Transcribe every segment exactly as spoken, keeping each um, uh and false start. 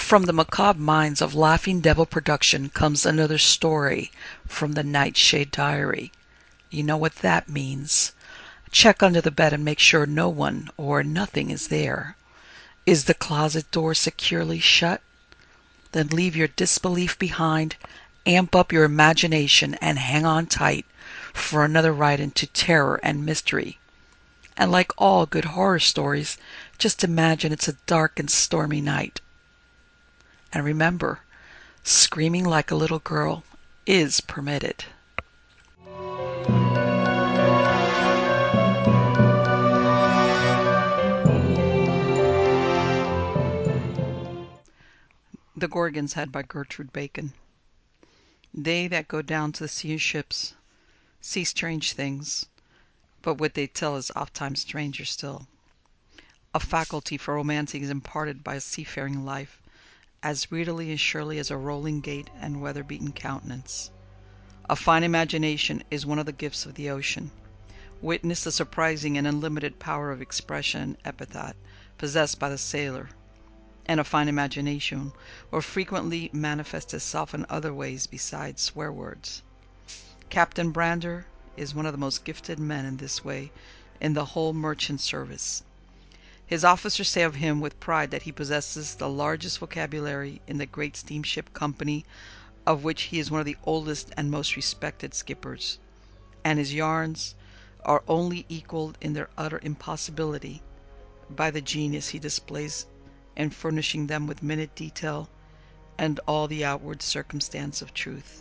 From the macabre minds of Laughing Devil Production comes another story from the Nightshade Diary. You know what that means. Check under the bed and make sure no one or nothing is there. Is the closet door securely shut? Then leave your disbelief behind, amp up your imagination, and hang on tight for another ride into terror and mystery. And like all good horror stories, just imagine it's a dark and stormy night. And remember, screaming like a little girl is permitted. The Gorgon's Head by Gertrude Bacon. They that go down to the sea in ships see strange things, but what they tell is ofttimes stranger still. A faculty for romancing is imparted by a seafaring life, as readily and surely as a rolling gait and weather-beaten countenance. A fine imagination is one of the gifts of the ocean. Witness the surprising and unlimited power of expression and epithet possessed by the sailor. And a fine imagination will frequently manifest itself in other ways besides swear words. Captain Brander is one of the most gifted men in this way in the whole merchant service. His officers say of him with pride that he possesses the largest vocabulary in the great steamship company, of which he is one of the oldest and most respected skippers, and his yarns are only equalled in their utter impossibility by the genius he displays in furnishing them with minute detail and all the outward circumstance of truth.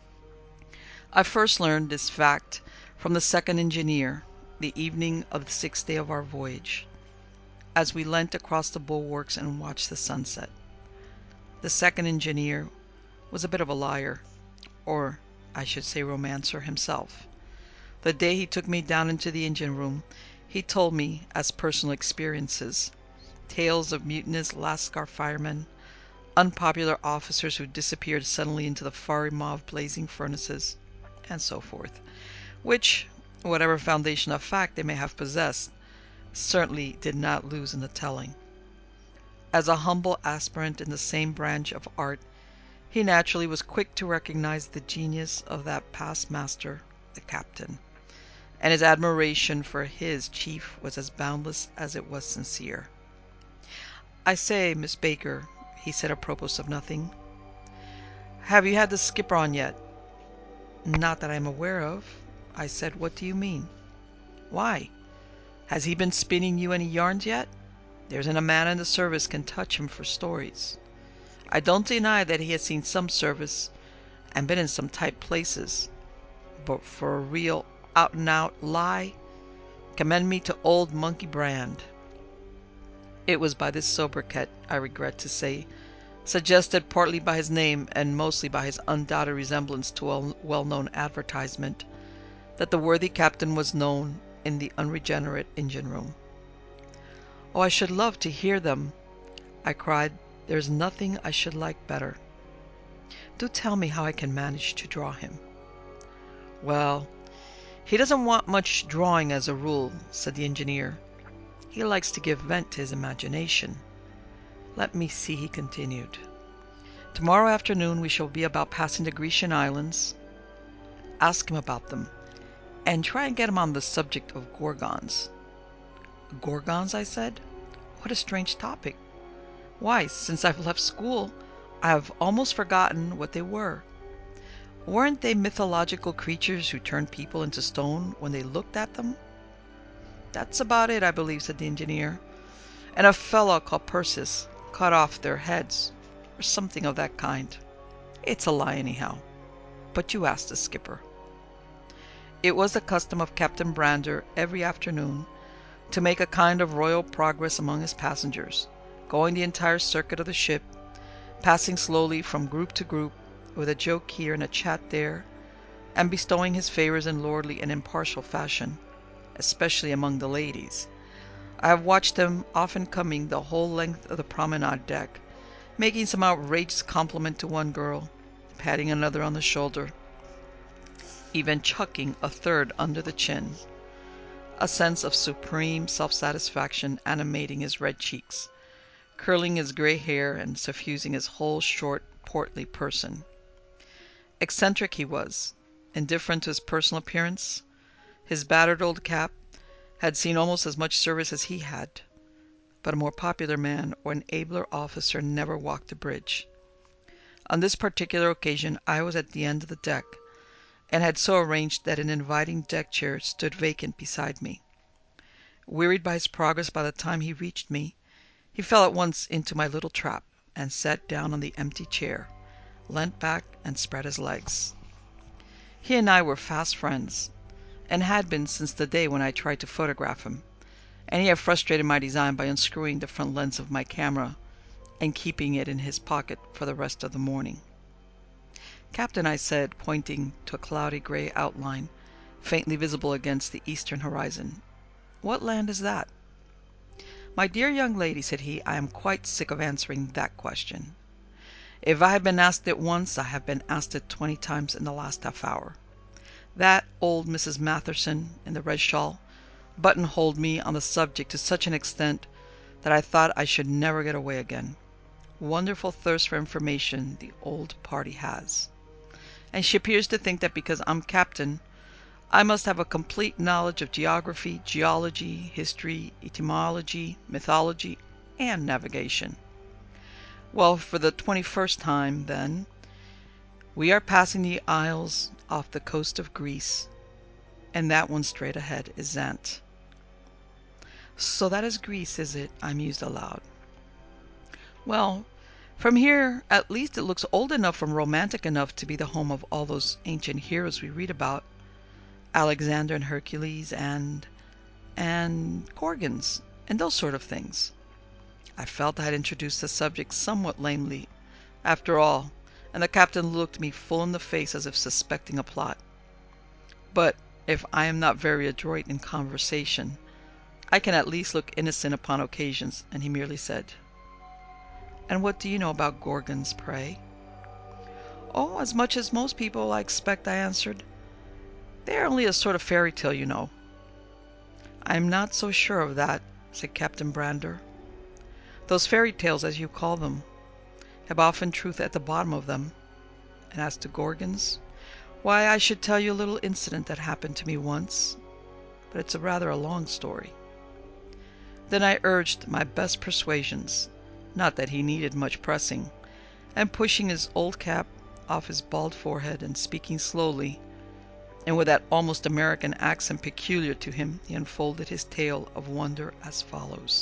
I first learned this fact from the second engineer, the evening of the sixth day of our voyage, as we leant across the bulwarks and watched the sunset. The second engineer was a bit of a liar, or I should say romancer himself. The day he took me down into the engine room, he told me, as personal experiences, tales of mutinous Lascar firemen, unpopular officers who disappeared suddenly into the fiery maw of blazing furnaces, and so forth, which, whatever foundation of fact they may have possessed, certainly did not lose in the telling. As a humble aspirant in the same branch of art, he naturally was quick to recognize the genius of that past master, the captain, and his admiration for his chief was as boundless as it was sincere. "I say, Miss Baker," he said apropos of nothing, "have you had the skipper on yet?" "Not that I am aware of," I said. "What do you mean?" "Why? Has he been spinning you any yarns yet? There isn't a man in the service can touch him for stories. I don't deny that he has seen some service and been in some tight places, but for a real out-and-out lie, commend me to old Monkey Brand." It was by this sobriquet, I regret to say, suggested partly by his name and mostly by his undoubted resemblance to a well-known advertisement, that the worthy captain was known in the unregenerate engine-room. "Oh, I should love to hear them," I cried. "There is nothing I should like better. Do tell me how I can manage to draw him." "Well, he doesn't want much drawing as a rule," said the engineer. "He likes to give vent to his imagination. Let me see," he continued. "Tomorrow afternoon we shall be about passing the Grecian islands. Ask him about them, and try and get him on the subject of Gorgons." "Gorgons?" I said. "What a strange topic. Why, since I've left school, I have almost forgotten what they were. Weren't they mythological creatures who turned people into stone when they looked at them?" "That's about it, I believe," said the engineer. "And a fellow called Perseus cut off their heads, or something of that kind. It's a lie anyhow. But you asked the skipper." It was the custom of Captain Brander every afternoon to make a kind of royal progress among his passengers, going the entire circuit of the ship, passing slowly from group to group, with a joke here and a chat there, and bestowing his favours in lordly and impartial fashion, especially among the ladies. I have watched him often coming the whole length of the promenade deck, making some outrageous compliment to one girl, patting another on the shoulder, even chucking a third under the chin, a sense of supreme self-satisfaction animating his red cheeks, curling his gray hair and suffusing his whole short, portly person. Eccentric he was, indifferent to his personal appearance. His battered old cap had seen almost as much service as he had, but a more popular man or an abler officer never walked the bridge. On this particular occasion I was at the end of the deck, and had so arranged that an inviting deck chair stood vacant beside me. Wearied by his progress by the time he reached me, he fell at once into my little trap, and sat down on the empty chair, leant back, and spread his legs. He and I were fast friends, and had been since the day when I tried to photograph him, and he had frustrated my design by unscrewing the front lens of my camera and keeping it in his pocket for the rest of the morning. "Captain," I said, pointing to a cloudy gray outline faintly visible against the eastern horizon, "what land is that?" "My dear young lady," said he, "I am quite sick of answering that question. If I have been asked it once, I have been asked it twenty times in the last half hour. That old Missus Matherson in the red shawl buttonholed me on the subject to such an extent that I thought I should never get away again. Wonderful thirst for information the old party has. And she appears to think that because I'm captain, I must have a complete knowledge of geography, geology, history, etymology, mythology, and navigation. Well, for the twenty-first time, then, we are passing the isles off the coast of Greece, and that one straight ahead is Zant." "So that is Greece, is it?" I mused aloud. "Well, from here, at least it looks old enough and romantic enough to be the home of all those ancient heroes we read about. Alexander and Hercules and... and Gorgons, and those sort of things." I felt I had introduced the subject somewhat lamely, after all, and the captain looked me full in the face as if suspecting a plot. But if I am not very adroit in conversation, I can at least look innocent upon occasions, and he merely said, "And what do you know about Gorgons, pray?" "Oh, as much as most people, I expect," I answered. "They are only a sort of fairy tale, you know." "I am not so sure of that," said Captain Brander. "Those fairy tales, as you call them, have often truth at the bottom of them. And as to Gorgons, why, I should tell you a little incident that happened to me once, but it's a rather a long story." Then I urged my best persuasions, not that he needed much pressing, and pushing his old cap off his bald forehead and speaking slowly, and with that almost American accent peculiar to him, he unfolded his tale of wonder as follows.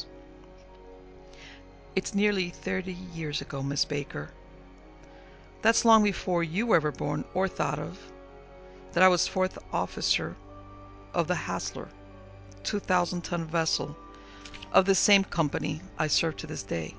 "It's nearly thirty years ago, Miss Baker. That's long before you were ever born or thought of, that I was fourth officer of the Hassler, two thousand ton vessel of the same company I serve to this day.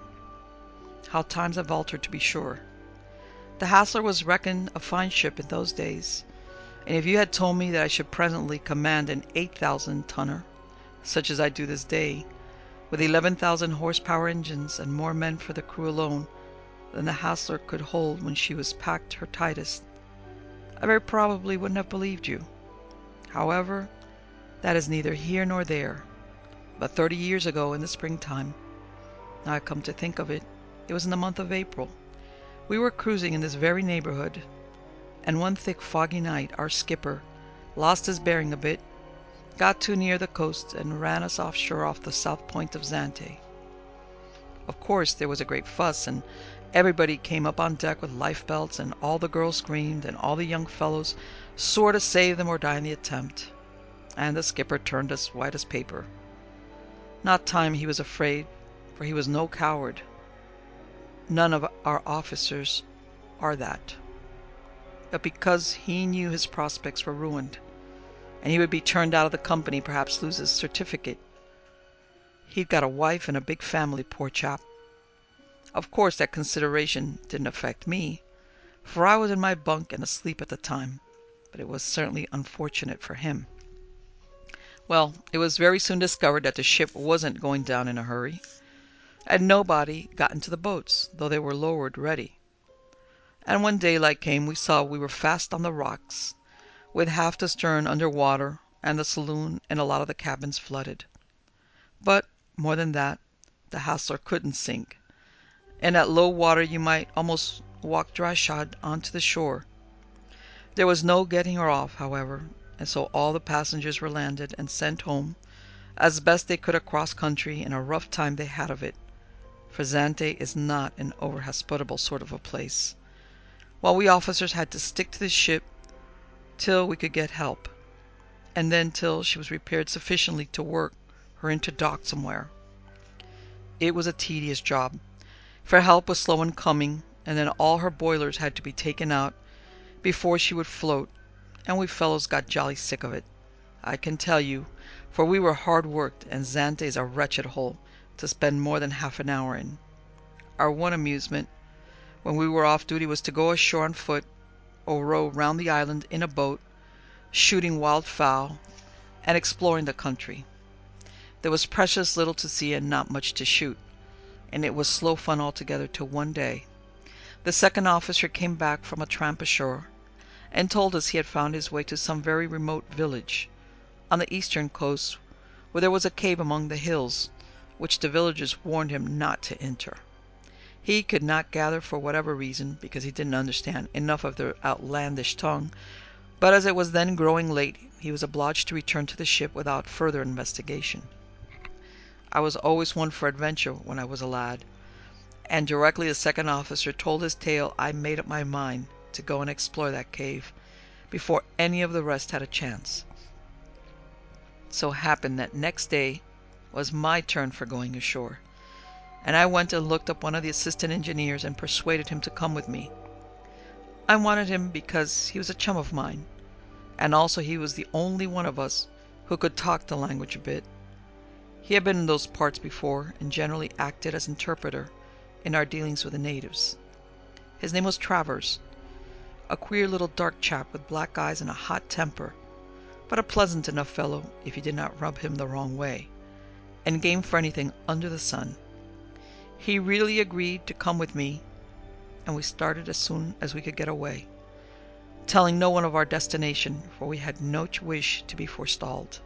How times have altered, to be sure. The Hassler was reckoned a fine ship in those days, and if you had told me that I should presently command an eight thousand tonner, such as I do this day, with eleven thousand horsepower engines and more men for the crew alone than the Hassler could hold when she was packed her tightest, I very probably wouldn't have believed you. However, that is neither here nor there. But thirty years ago in the springtime, now I come to think of it, it was in the month of April, we were cruising in this very neighborhood, and one thick foggy night our skipper lost his bearing a bit, got too near the coast, and ran us offshore off the south point of Zante. Of course there was a great fuss, and everybody came up on deck with life belts, and all the girls screamed, and all the young fellows swore to save them or die in the attempt, and the skipper turned as white as paper. Not time he was afraid, for he was no coward. None of our officers are that. But because he knew his prospects were ruined, and he would be turned out of the company, perhaps lose his certificate. He'd got a wife and a big family, poor chap. Of course that consideration didn't affect me, for I was in my bunk and asleep at the time, but it was certainly unfortunate for him. Well, it was very soon discovered that the ship wasn't going down in a hurry, and nobody got into the boats, though they were lowered ready. And when daylight came, we saw we were fast on the rocks, with half the stern under water, and the saloon and a lot of the cabins flooded. But, more than that, the Hassler couldn't sink, and at low water you might almost walk dry-shod onto the shore. There was no getting her off, however, and so all the passengers were landed and sent home as best they could across country, and a rough time they had of it, for Zante is not an over-hospitable sort of a place, while we officers had to stick to the ship till we could get help, and then till she was repaired sufficiently to work her into dock somewhere. It was a tedious job, for help was slow in coming, and then all her boilers had to be taken out before she would float, and we fellows got jolly sick of it, I can tell you, for we were hard worked, and Zante is a wretched hole to spend more than half an hour in. Our one amusement, when we were off duty, was to go ashore on foot, or row round the island in a boat, shooting wild fowl, and exploring the country. There was precious little to see and not much to shoot, and it was slow fun altogether till one day the second officer came back from a tramp ashore, and told us he had found his way to some very remote village on the eastern coast, where there was a cave among the hills, which the villagers warned him not to enter. He could not gather for whatever reason, because he didn't understand enough of their outlandish tongue, but as it was then growing late, he was obliged to return to the ship without further investigation. I was always one for adventure when I was a lad, and directly the second officer told his tale I made up my mind to go and explore that cave before any of the rest had a chance. So happened that next day was my turn for going ashore, and I went and looked up one of the assistant engineers and persuaded him to come with me. I wanted him because he was a chum of mine, and also he was the only one of us who could talk the language a bit. He had been in those parts before, and generally acted as interpreter in our dealings with the natives. His name was Travers, a queer little dark chap with black eyes and a hot temper, but a pleasant enough fellow if you did not rub him the wrong way, and game for anything under the sun. He really agreed to come with me, and we started as soon as we could get away, telling no one of our destination, for we had no wish to be forestalled.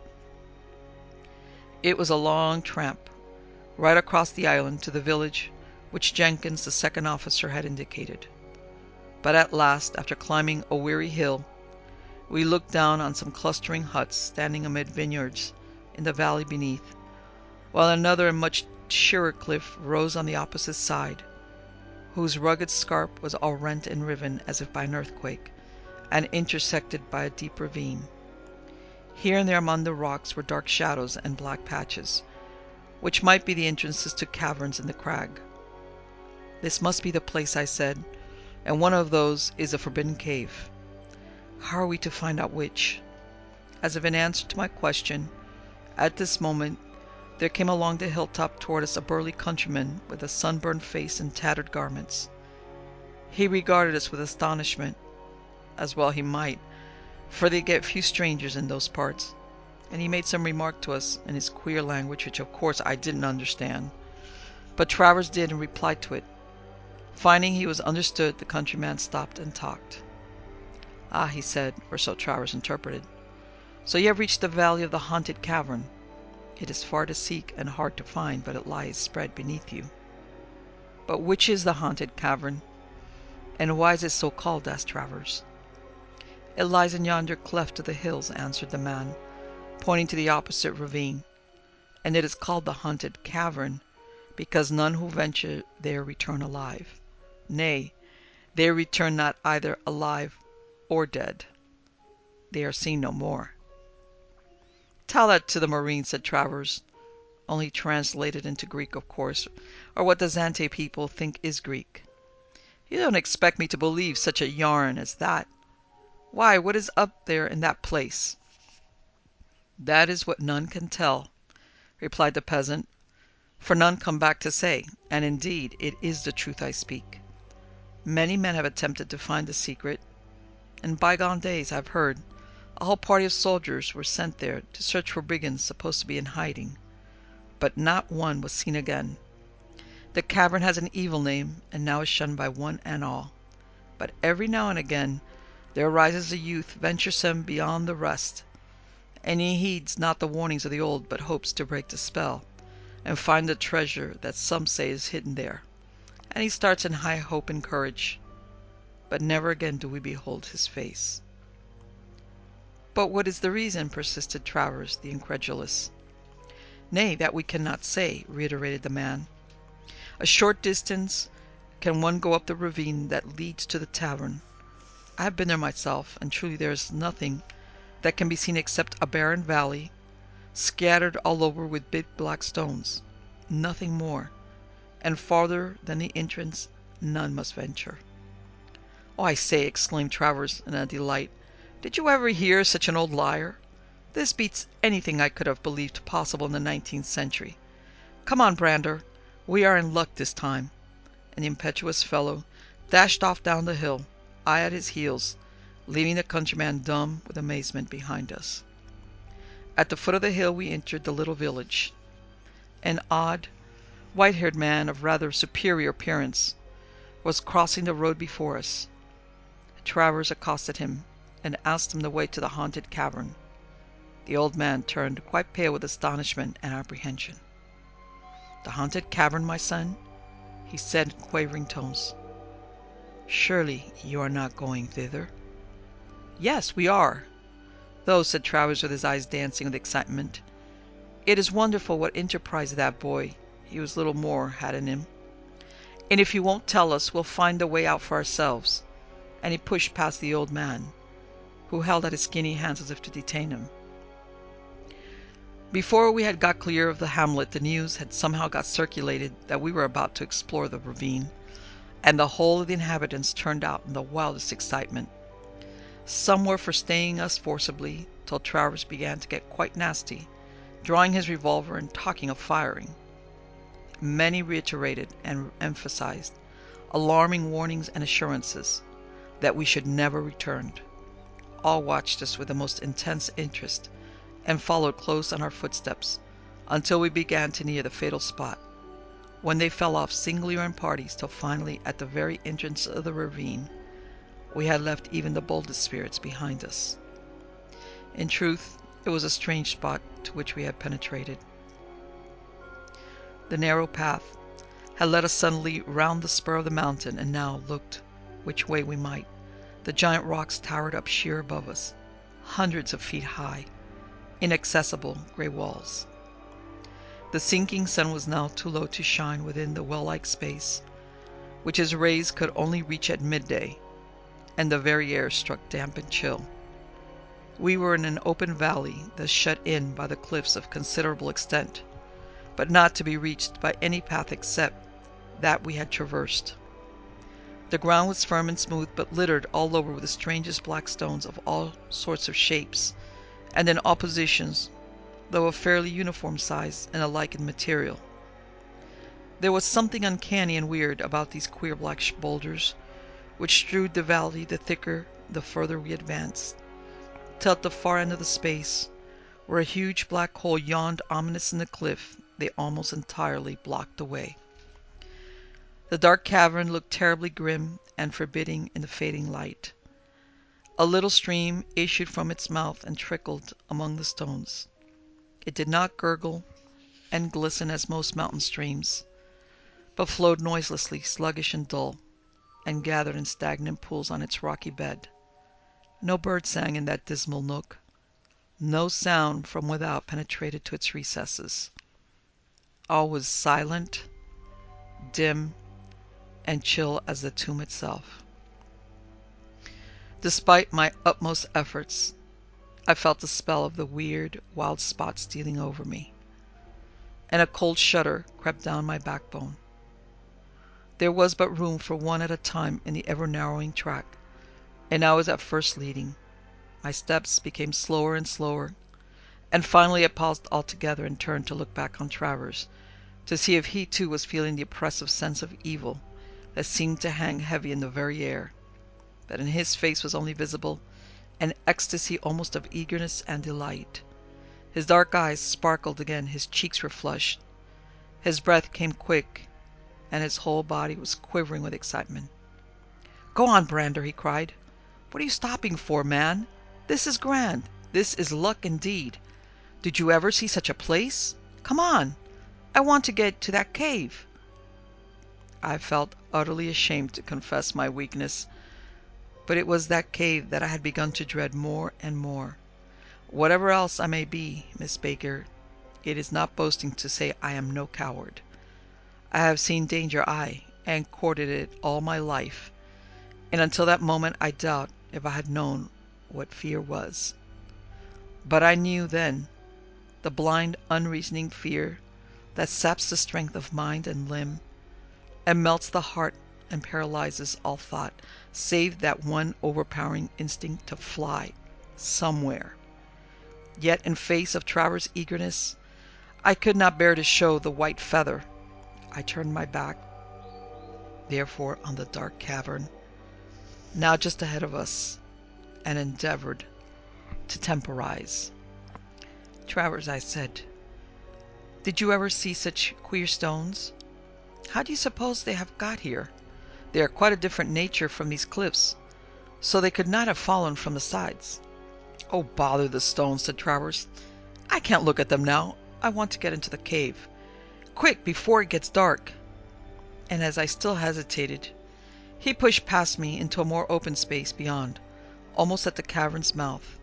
It was a long tramp, right across the island to the village which Jenkins, the second officer, had indicated. But at last, after climbing a weary hill, we looked down on some clustering huts standing amid vineyards in the valley beneath, while another and much sheerer cliff rose on the opposite side, whose rugged scarp was all rent and riven as if by an earthquake, and intersected by a deep ravine. Here and there among the rocks were dark shadows and black patches, which might be the entrances to caverns in the crag. This must be the place, I said, and one of those is a forbidden cave. How are we to find out which? As if in answer to my question, at this moment there came along the hilltop toward us a burly countryman with a sunburned face and tattered garments. He regarded us with astonishment, as well he might, for they get few strangers in those parts, and he made some remark to us in his queer language, which of course I didn't understand, but Travers did and replied to it. Finding he was understood, the countryman stopped and talked. "Ah," he said, or so Travers interpreted, "so you have reached the valley of the haunted cavern. It is far to seek and hard to find, but it lies spread beneath you." "But which is the haunted cavern, and why is it so called?" asked Travers. "It lies in yonder cleft of the hills," answered the man, pointing to the opposite ravine, "and it is called the haunted cavern because none who venture there return alive. Nay, they return not either alive or dead. They are seen no more." "Tell that to the Marines," said Travers, only translated into Greek, of course, or what the Zante people think is Greek. "You don't expect me to believe such a yarn as that. Why, what is up there in that place?" "That is what none can tell," replied the peasant, "for none come back to say, and indeed it is the truth I speak. Many men have attempted to find the secret. In bygone days, I've heard, a whole party of soldiers were sent there to search for brigands supposed to be in hiding, but not one was seen again. The cavern has an evil name, and now is shunned by one and all. But every now and again there arises a youth venturesome beyond the rest, and he heeds not the warnings of the old, but hopes to break the spell, and find the treasure that some say is hidden there, and he starts in high hope and courage. But never again do we behold his face. But what is the reason? Persisted Travers, the incredulous. Nay, that we cannot say, reiterated the man. A short distance can one go up the ravine that leads to the tavern. I have been there myself, and truly there is nothing that can be seen except a barren valley, scattered all over with big black stones. Nothing more, and farther than the entrance none must venture. Oh, I say, exclaimed Travers in a delight. Did you ever hear such an old liar? This beats anything I could have believed possible in the nineteenth century. Come on, Brander, we are in luck this time. And the impetuous fellow dashed off down the hill, I at his heels, leaving the countryman dumb with amazement behind us. At the foot of the hill we entered the little village. An odd, white-haired man of rather superior appearance was crossing the road before us. Travers accosted him and asked him the way to the haunted cavern. The old man turned quite pale with astonishment and apprehension. "The haunted cavern, my son?" he said in quavering tones. "Surely you are not going thither?" "Yes, we are, though," said Travers with his eyes dancing with excitement. "It is wonderful what enterprise that boy, he was little more, had in him. And if he won't tell us, we'll find the way out for ourselves." And he pushed past the old man, who held out his skinny hands as if to detain him. Before we had got clear of the hamlet, the news had somehow got circulated that we were about to explore the ravine, and the whole of the inhabitants turned out in the wildest excitement. Some were for staying us forcibly, till Travers began to get quite nasty, drawing his revolver and talking of firing. Many reiterated and emphasized alarming warnings and assurances that we should never return. All watched us with the most intense interest, and followed close on our footsteps, until we began to near the fatal spot, when they fell off singly or in parties, till finally, at the very entrance of the ravine, we had left even the boldest spirits behind us. In truth, it was a strange spot to which we had penetrated. The narrow path had led us suddenly round the spur of the mountain, and now, looked which way we might, the giant rocks towered up sheer above us, hundreds of feet high, inaccessible grey walls. The sinking sun was now too low to shine within the well-like space, which his rays could only reach at midday, and the very air struck damp and chill. We were in an open valley, thus shut in by the cliffs of considerable extent, but not to be reached by any path except that we had traversed. The ground was firm and smooth, but littered all over with the strangest black stones of all sorts of shapes, and in all positions, though of fairly uniform size and alike in material. There was something uncanny and weird about these queer black boulders, which strewed the valley the thicker the further we advanced, till at the far end of the space, where a huge black hole yawned ominous in the cliff, they almost entirely blocked the way. The dark cavern looked terribly grim and forbidding in the fading light. A little stream issued from its mouth and trickled among the stones. It did not gurgle and glisten as most mountain streams, but flowed noiselessly, sluggish and dull, and gathered in stagnant pools on its rocky bed. No bird sang in that dismal nook. No sound from without penetrated to its recesses. All was silent, dim, and chill as the tomb itself. Despite my utmost efforts, I felt the spell of the weird, wild spot stealing over me, and a cold shudder crept down my backbone. There was but room for one at a time in the ever-narrowing track, and I was at first leading. My steps became slower and slower, and finally I paused altogether and turned to look back on Travers, to see if he too was feeling the oppressive sense of evil that seemed to hang heavy in the very air. But in his face was only visible an ecstasy almost of eagerness and delight. His dark eyes sparkled again, his cheeks were flushed, his breath came quick, and his whole body was quivering with excitement. "Go on, Brander," he cried. "What are you stopping for, man? This is grand. This is luck indeed. Did you ever see such a place? Come on. I want to get to that cave." I felt utterly ashamed to confess my weakness, but it was that cave that I had begun to dread more and more. Whatever else I may be, Miss Baker, it is not boasting to say I am no coward. I have seen danger, aye, and courted it all my life, and until that moment I doubt if I had known what fear was. But I knew then the blind, unreasoning fear that saps the strength of mind and limb, and melts the heart and paralyzes all thought, save that one overpowering instinct to fly somewhere. Yet in face of Travers' eagerness, I could not bear to show the white feather. I turned my back, therefore, on the dark cavern, now just ahead of us, and endeavored to temporize. "Travers," I said, "did you ever see such queer stones? How do you suppose they have got here? They are quite a different nature from these cliffs, so they could not have fallen from the sides." "Oh, bother the stones," said Travers. "I can't look at them now. I want to get into the cave. Quick, before it gets dark." And as I still hesitated, he pushed past me into a more open space beyond, almost at the cavern's mouth.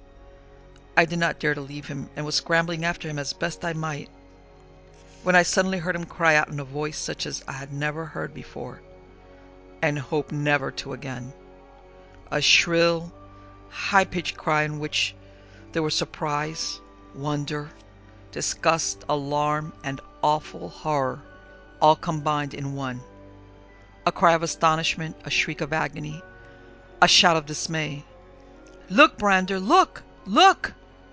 I did not dare to leave him, and was scrambling after him as best I might, when I suddenly heard him cry out in a voice such as I had never heard before, and hope never to again. A shrill, high-pitched cry in which there were surprise, wonder, disgust, alarm, and awful horror, all combined in one. A cry of astonishment, a shriek of agony, a shout of dismay. "Look, Brander, look! Look!"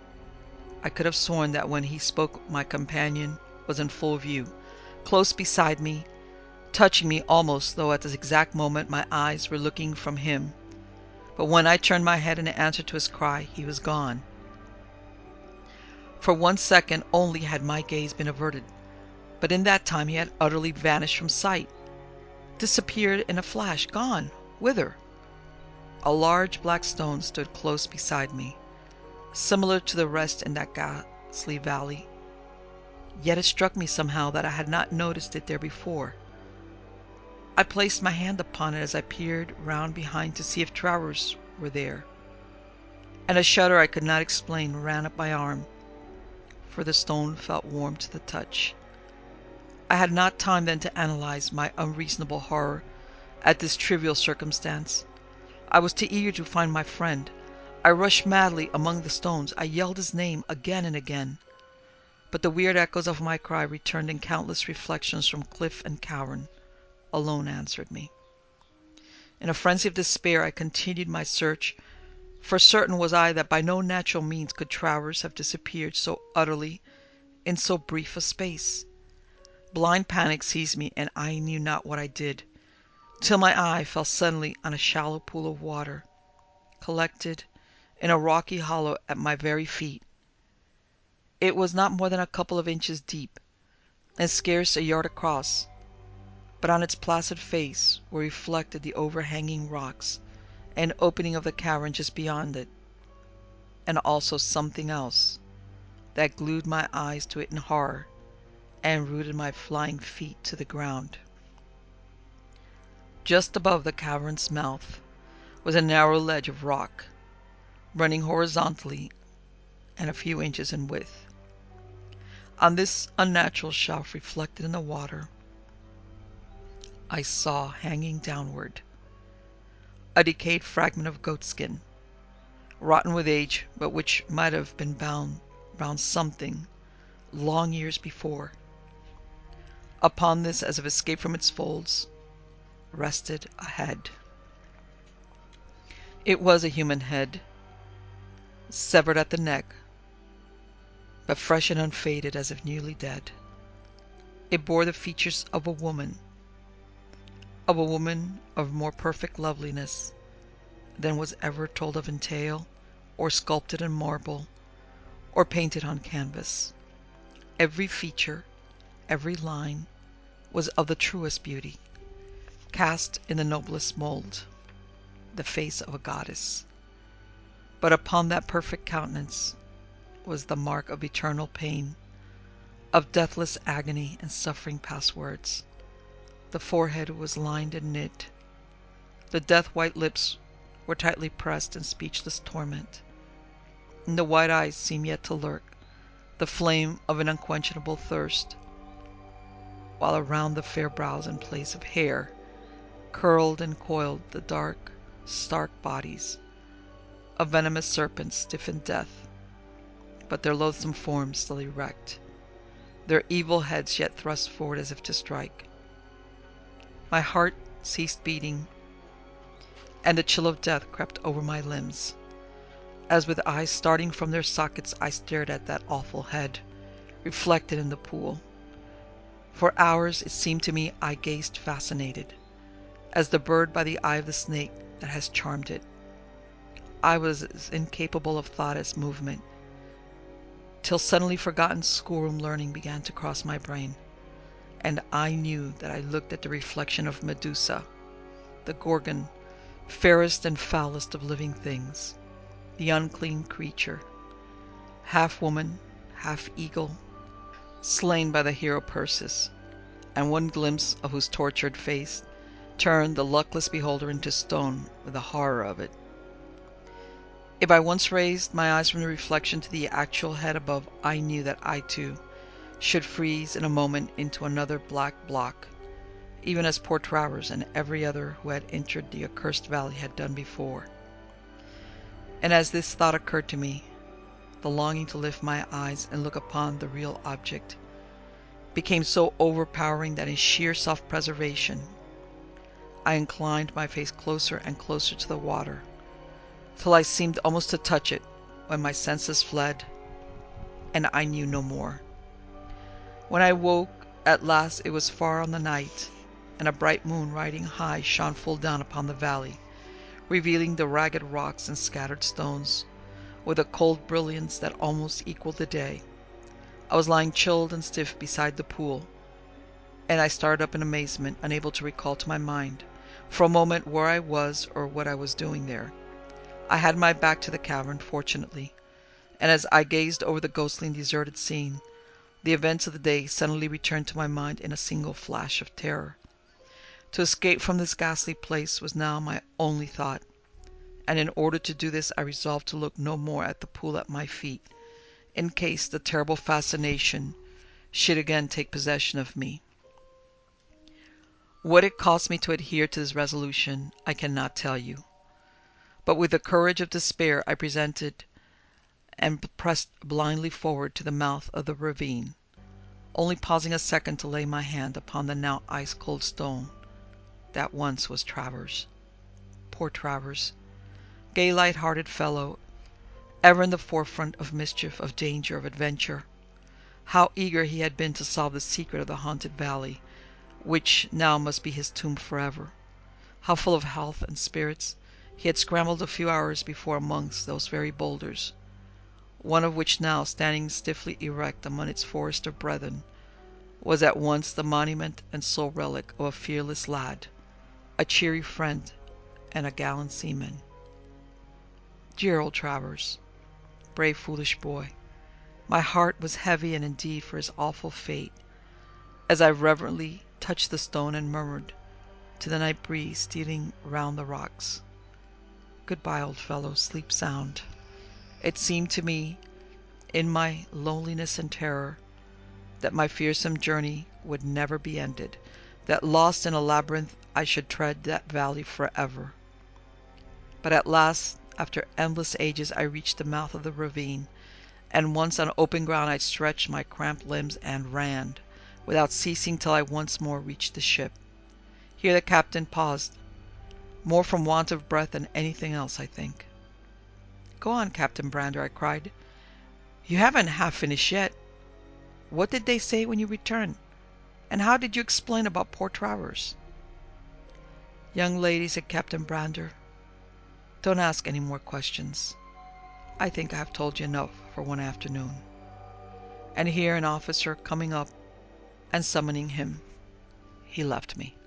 I could have sworn that when he spoke my companion was in full view, close beside me, touching me almost, though at this exact moment my eyes were looking from him. But when I turned my head in answer to his cry, he was gone. For one second only had my gaze been averted, but in that time he had utterly vanished from sight, disappeared in a flash, gone. Whither? A large black stone stood close beside me, similar to the rest in that ghastly valley. Yet it struck me somehow that I had not noticed it there before. I placed my hand upon it as I peered round behind to see if Travers were there, and a shudder I could not explain ran up my arm, for the stone felt warm to the touch. I had not time then to analyze my unreasonable horror at this trivial circumstance. I was too eager to find my friend. I rushed madly among the stones. I yelled his name again and again, but the weird echoes of my cry returned in countless reflections from cliff and cavern, alone answered me. In a frenzy of despair I continued my search, for certain was I that by no natural means could Travers have disappeared so utterly in so brief a space. Blind panic seized me, and I knew not what I did, till my eye fell suddenly on a shallow pool of water, collected in a rocky hollow at my very feet. It was not more than a couple of inches deep, and scarce a yard across, but on its placid face were reflected the overhanging rocks and opening of the cavern just beyond it, and also something else that glued my eyes to it in horror and rooted my flying feet to the ground. Just above the cavern's mouth was a narrow ledge of rock, running horizontally and a few inches in width. On this unnatural shelf reflected in the water, I saw hanging downward a decayed fragment of goatskin, rotten with age, but which might have been bound round something long years before. Upon this, as if escaped from its folds, rested a head. It was a human head, severed at the neck, but fresh and unfaded as if newly dead. It bore the features of a woman, of a woman of more perfect loveliness than was ever told of in tale, or sculpted in marble, or painted on canvas. Every feature, every line, was of the truest beauty, cast in the noblest mould, the face of a goddess. But upon that perfect countenance was the mark of eternal pain, of deathless agony and suffering past words. The forehead was lined and knit. The death-white lips were tightly pressed in speechless torment. In the wide eyes seemed yet to lurk the flame of an unquenchable thirst, while around the fair brows, in place of hair, curled and coiled the dark, stark bodies of venomous serpents stiff in death, but their loathsome forms still erect, their evil heads yet thrust forward as if to strike. My heart ceased beating, and the chill of death crept over my limbs, as with eyes starting from their sockets I stared at that awful head, reflected in the pool. For hours it seemed to me I gazed fascinated, as the bird by the eye of the snake that has charmed it. I was as incapable of thought as movement, till suddenly forgotten schoolroom learning began to cross my brain, and I knew that I looked at the reflection of Medusa, the Gorgon, fairest and foulest of living things, the unclean creature, half woman, half eagle, slain by the hero Perseus, and one glimpse of whose tortured face turned the luckless beholder into stone with the horror of it. If I once raised my eyes from the reflection to the actual head above, I knew that I too should freeze in a moment into another black block, even as poor Travers and every other who had entered the accursed valley had done before. And as this thought occurred to me, the longing to lift my eyes and look upon the real object became so overpowering that in sheer self-preservation I inclined my face closer and closer to the water, till I seemed almost to touch it, when my senses fled, and I knew no more. When I woke at last it was far on the night, and a bright moon riding high shone full down upon the valley, revealing the ragged rocks and scattered stones with a cold brilliance that almost equaled the day. I was lying chilled and stiff beside the pool, and I started up in amazement, unable to recall to my mind for a moment where I was or what I was doing there. I had my back to the cavern, fortunately, and as I gazed over the ghostly and deserted scene, the events of the day suddenly returned to my mind in a single flash of terror. To escape from this ghastly place was now my only thought, and in order to do this I resolved to look no more at the pool at my feet, in case the terrible fascination should again take possession of me. What it cost me to adhere to this resolution I cannot tell you, but with the courage of despair I presented and pressed blindly forward to the mouth of the ravine, only pausing a second to lay my hand upon the now ice-cold stone that once was Travers. Poor Travers, gay light-hearted fellow, ever in the forefront of mischief, of danger, of adventure. How eager he had been to solve the secret of the haunted valley, which now must be his tomb forever. How full of health and spirits he had scrambled a few hours before amongst those very boulders, one of which now, standing stiffly erect among its forest of brethren, was at once the monument and sole relic of a fearless lad, a cheery friend, and a gallant seaman. Dear old Travers, brave foolish boy, my heart was heavy and indeed for his awful fate, as I reverently touched the stone and murmured to the night breeze stealing round the rocks, "Goodbye, old fellow, sleep sound." It seemed to me, in my loneliness and terror, that my fearsome journey would never be ended, that lost in a labyrinth I should tread that valley forever. But at last, after endless ages, I reached the mouth of the ravine, and once on open ground I stretched my cramped limbs and ran, without ceasing, till I once more reached the ship. Here the captain paused, more from want of breath than anything else, I think. "Go on, Captain Brander," I cried. "You haven't half finished yet. What did they say when you returned? And how did you explain about poor Travers?" "Young lady," said Captain Brander, "don't ask any more questions. I think I have told you enough for one afternoon." And here an officer coming up and summoning him, he left me.